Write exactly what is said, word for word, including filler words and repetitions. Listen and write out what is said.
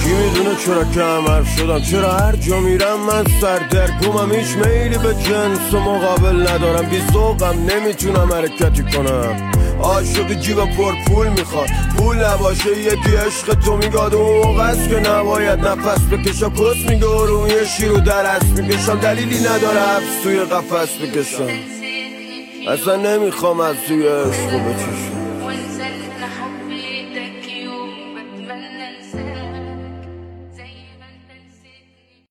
کی میدونه چرا کمر شدم، چرا هر جا میرم من سردرگمم، هیچ میلی به جنس و مقابل ندارم، بی ذوقم نمیتونم حرکتی کنم. عاشق جیب پر پول میخواد، پول نباشه یکی عشق تو میگاد، اون موقع است که نباید نفس بکشم، کس میگه رو یه شیرو در اسب میکشم، دلیلی نداره حبس توی قفس بکشم، اصلا نمیخوام از توی عشق بچشم.